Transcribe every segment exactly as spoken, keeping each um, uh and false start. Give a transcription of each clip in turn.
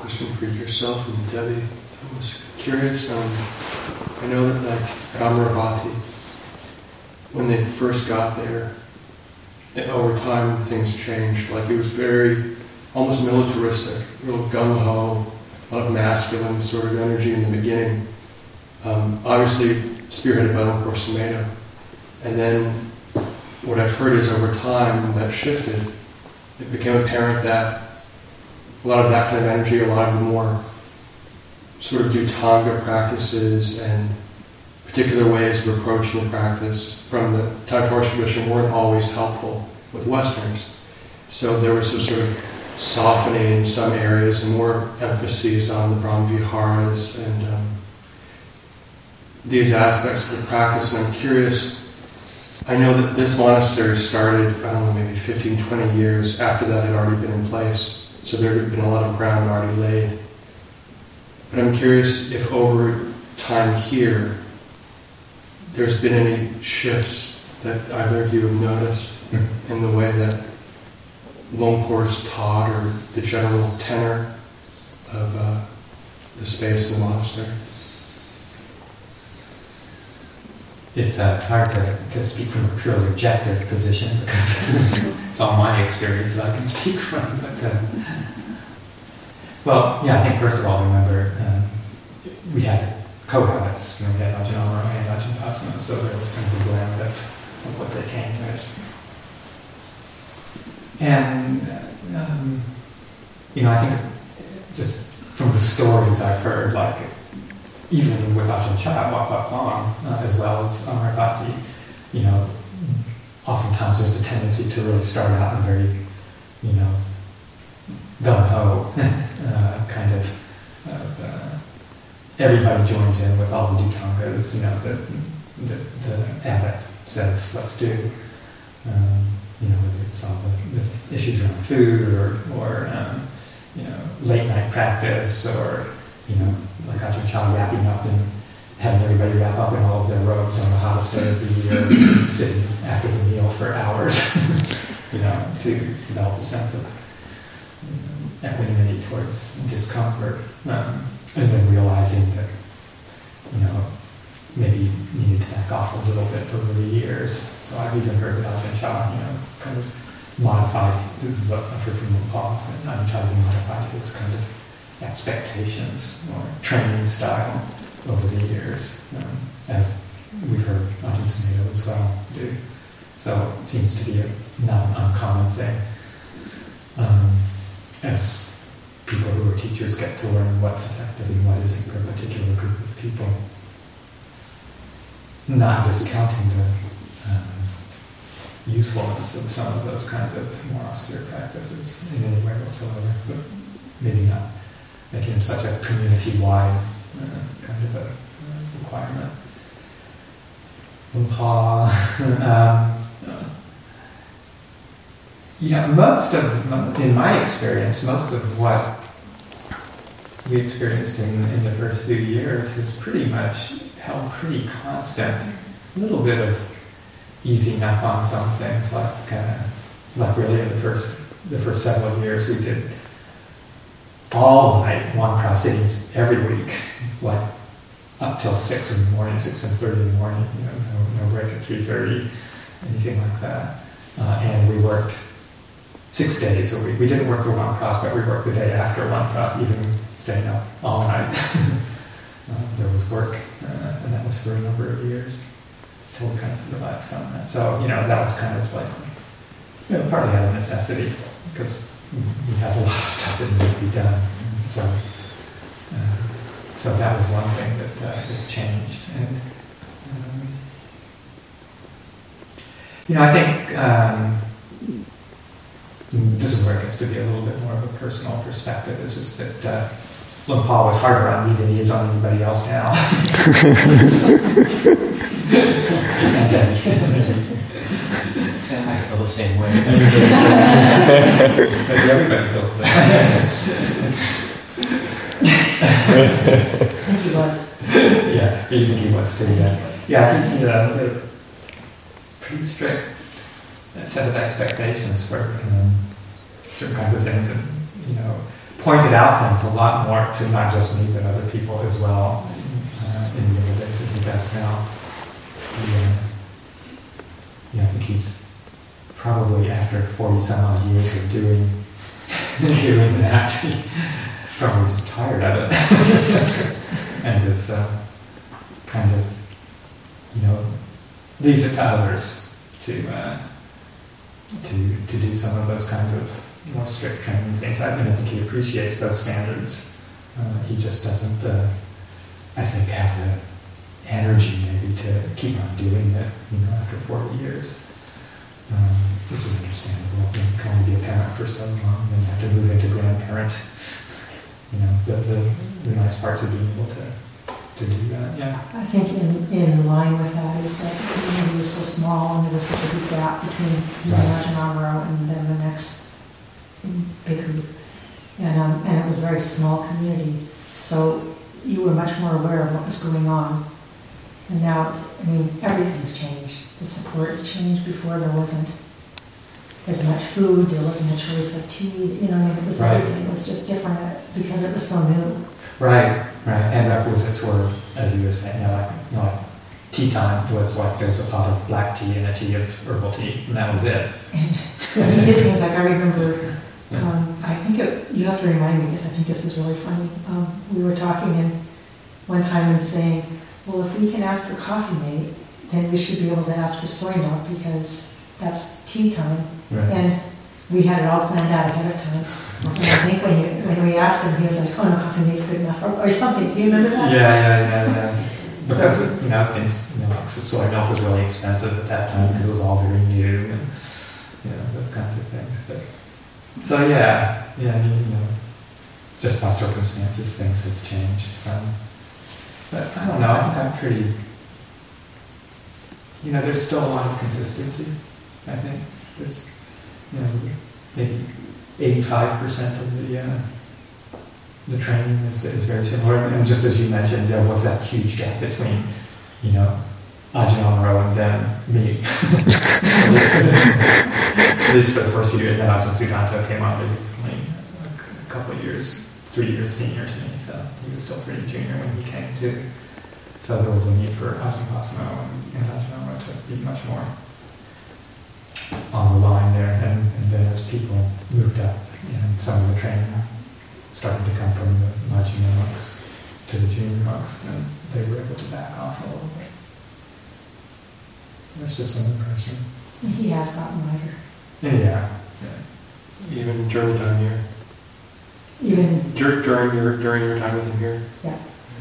question for yourself and Debbie. I was curious, um, I know that like at Amaravati, when they first got there, and over time things changed. Like it was very, almost militaristic, real gung-ho, a lot of masculine sort of energy in the beginning. Um, obviously spearheaded by Lumpur Sumedho. And then what I've heard is over time that shifted. It became apparent that a lot of that kind of energy, a lot of the more sort of Dhutanga practices and particular ways of approaching the practice from the Thai forest tradition weren't always helpful with Westerners. So there was a sort of softening in some areas and more emphases on the Brahmaviharas and um, these aspects of the practice. And I'm curious, I know that this monastery started, I don't know, maybe fifteen, twenty years after that had already been in place. So there had been a lot of ground already laid. But I'm curious if over time here, there's been any shifts that either of you have noticed mm-hmm. in the way that Lumpur is taught or the general tenor of uh, the space in the monastery. It's uh, hard to, to speak from a purely objective position because it's all my experience that I can speak from. But, uh, well, yeah, I think first of all, remember, um, we had co-habits. You know, we had Ajahn Amaro and Ajahn Pasana, so there was kind of a blend of, of what they came with. And, um, you know, I think just from the stories I've heard, like, even with Ajahn Chah, Wat Wat Long, uh, as well as Amaravati, you know, oftentimes there's a tendency to really start out in very, you know, gung-ho uh, kind of, uh, uh, everybody joins in with all the Dhutangas, you know, that the, the abbot says, let's do. Um, you know, it's all the, the issues around food or, or um, you know, late night practice or, you know, like Ajahn Chah wrapping up and having everybody wrap up in all of their robes on the hottest day of the year, sitting after the meal for hours, you know, to develop a sense of you know, equanimity towards discomfort, um, and then realizing that, you know, maybe you need to back off a little bit over the years. So I've even heard that Ajahn Chah, you know, kind of modified, this is what I've heard from Lumpur, that Ajahn Chah modified his kind of expectations or training style over the years, um, as we've heard Ajahn Sumedho as well do. So it seems to be a not an uncommon thing. Um, as people who are teachers get to learn what's effective and what isn't for a particular group of people. Not discounting the um, usefulness of some of those kinds of more austere practices in any way whatsoever, but maybe not making them such a community-wide uh, kind of a uh, requirement. Lumpur, um, you know, most of, in my experience, most of what we experienced in, in the first few years has pretty much held pretty constant. A little bit of easing up on some things, like uh, like really in the first the first several years we did all night one cross sittings every week, like up till six in the morning, six and thirty in the morning. You know, no, no break at three thirty, anything like that. Uh, and we worked six days a week. We didn't work the one cross, but we worked the day after one cross, even staying up all night. uh, there was work, uh, and that was for a number of years until we kind of relaxed on that. So you know, that was kind of like, you know, partly out of necessity because we had a lot of stuff that needed to be done. So, uh, so that was one thing that uh, has changed. And um, you know, I think um, this is where it gets to be a little bit more of a personal perspective. Is just that uh, Lumpur was harder on me than he is on anybody else now. And I feel the same way. Everybody feels the same. He was. Yeah, you think he was too, yeah. Yeah, I think uh, they're pretty strict set of expectations for um, certain kinds of things, and you know, pointed out things a lot more to not just me, but other people as well, uh, in the other days that he does now. Yeah. Yeah, I think he's probably after forty some odd years of doing, doing that, he's probably just tired of it. And is uh, kind of, you know, leaves it to others to, uh, to, to do some of those kinds of more strict training things. I mean, I think he appreciates those standards. Uh, he just doesn't, uh, I think, have the energy maybe to keep on doing it, you know, after forty years, um, which is understandable. You can only be a parent for so long, then you have to move into grandparent. You know, the, the, the nice parts of being able to, to do that, yeah. I think in, in line with that is that, you know, we were so small and there was such a big gap between the Right. Amaro and then the next big group. And, um, and it was a very small community. So you were much more aware of what was going on. And now, I mean, everything's changed. The support's changed. Before there wasn't as much food, there wasn't a choice of tea, you know, I mean, it was Right. everything. It was just different because it was so new. Right, right. And requisites were, as you were saying, you know, like, you know, like tea time was like there's a pot of black tea and a tea of herbal tea, and that was it. And he did things like, I remember, Yeah. um, I think it, you have to remind me because I think this is really funny. Um, we were talking in one time and saying, well, if we can ask for coffee mate, then we should be able to ask for soy milk because that's tea time. Right. And we had it all planned out ahead of time. And I think when, you, when we asked him, he was like, oh no, coffee mate's good enough, or, or something. Do you remember Yeah, that? yeah, yeah, yeah. Because, So- you know, things, you know, like soy milk was really expensive at that time because it was all very new and, you know, those kinds of things. But, so, yeah, yeah, I mean, you know, just by circumstances, things have changed some. But I don't know, I think I'm pretty, you know, there's still a lot of consistency, I think. There's, you know, maybe eighty-five percent of the, uh, the training is, is very similar. And just as you mentioned, there was that huge gap between, you know, Ajahn Amaro and then me. at, least, at least for the first few years. And then Ajahn Sudanto came on maybe only a couple of years, three years senior to me. So he was still pretty junior when he came too. So there was a need for Ajahn Pasmo and, and Ajahn Amaro to be much more on the line there. And, and then as people moved up, and some of the training started to come from the Majjhima monks to the junior monks, and they were able to back off a little bit. So that's just some impression. He has gotten lighter. Yeah. yeah. Even during the time here, Even, Dur- during your during your time with him here. yeah.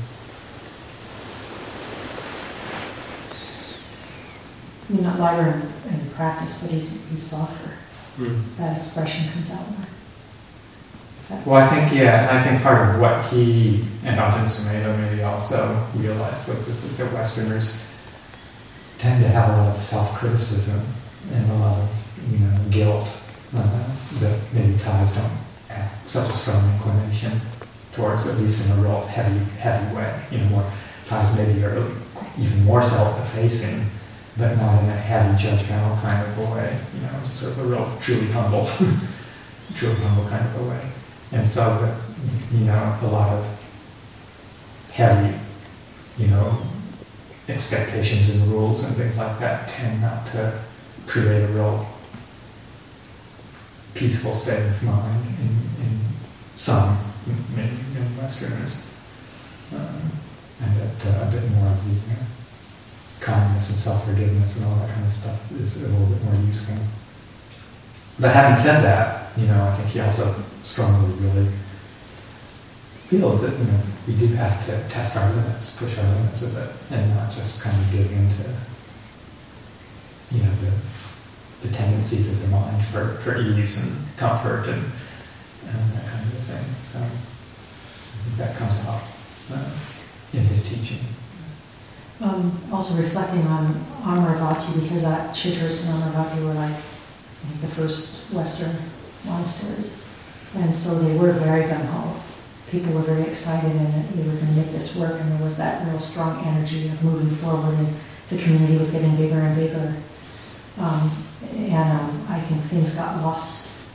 I mean, not lighter in, in practice, but he's, he's softer. Mm. That expression comes out more. Is that- Well, I think, yeah, and I think part of what he and Ajahn Sumedho maybe also realized was this, that the Westerners tend to have a lot of self-criticism and a lot of, you know, guilt uh, that maybe Thais don't have such a strong inclination towards, at least in a real heavy, heavy way. You know, more Thais maybe are even more self-effacing, but not in a heavy, judgmental kind of a way. You know, just sort of a real, truly humble, truly humble kind of a way. And so, that, you know, a lot of heavy, you know, expectations and rules and things like that tend not to create a real peaceful state of mind in, in some, maybe in Westerners. Um, and that uh, a bit more of the you know, kindness and self-forgiveness and all that kind of stuff is a little bit more useful. But having said that, you know, I think he also strongly really feels that, you know, we do have to test our limits, push our limits a bit, and not just kind of give in to, you know, the, the tendencies of the mind for, for ease and comfort and, and that kind of a thing. So I think that comes out uh, in his teaching. Um, also reflecting on Amaravati, because uh, Chithurst and Amaravati were like I think, the first Western monasteries. And so they were very gung-ho. People were very excited and we were going to make this work, and there was that real strong energy of moving forward, and the community was getting bigger and bigger. Um, and um, I think things got lost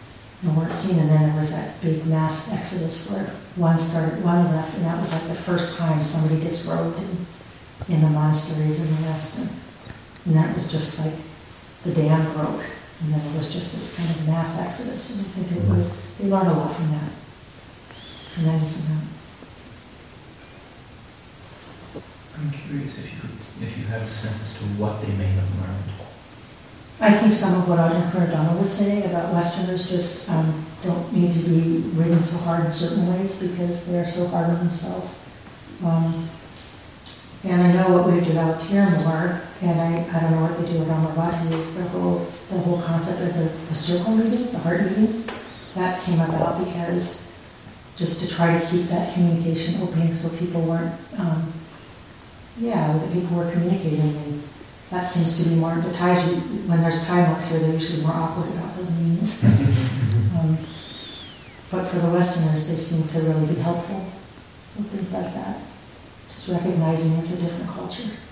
and weren't seen. And then there was that big mass exodus where one started, one left, and that was like the first time somebody disrobed in, in the monasteries in the West. And, and that was just like the dam broke, and then it was just this kind of mass exodus. And I think it was, they learned a lot from that. Tremendous amount. I'm curious if you could, if you have a sense as to what they may have learned. I think some of what Ajahn Puradana was saying about Westerners just um, don't need to be ridden so hard in certain ways because they're so hard on themselves. Um, and I know what we've developed here in the Ward, and I, I don't know what they do at Amaravati, is the whole the whole concept of the, the circle meetings, the heart meetings. That came about because just to try to keep that communication opening so people weren't, um, yeah, that people were communicating. And that seems to be more, the ties, when there's Thai monks here, they're usually more awkward about those meetings. um, but for the Westerners, they seem to really be helpful. So things like that. Just recognizing it's a different culture.